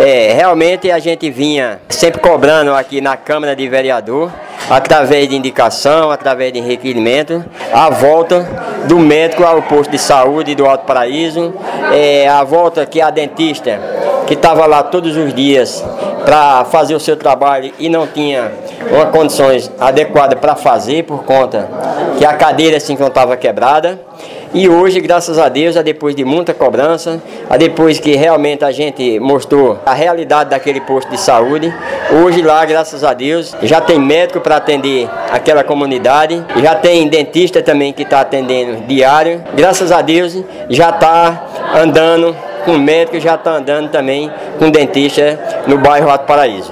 Realmente a gente vinha sempre cobrando aqui na Câmara de Vereador, através de indicação, através de requerimento, a volta do médico ao posto de saúde do Alto Paraíso, a volta que a dentista, que estava lá todos os dias para fazer o seu trabalho e não tinha uma condições adequadas para fazer por conta que a cadeira se encontrava quebrada. E hoje, graças a Deus, depois de muita cobrança, depois que realmente a gente mostrou a realidade daquele posto de saúde, hoje lá, graças a Deus, já tem médico para atender aquela comunidade, já tem dentista também que está atendendo diário. Graças a Deus, já está andando com médico, já está andando também com dentista no bairro Alto Paraíso.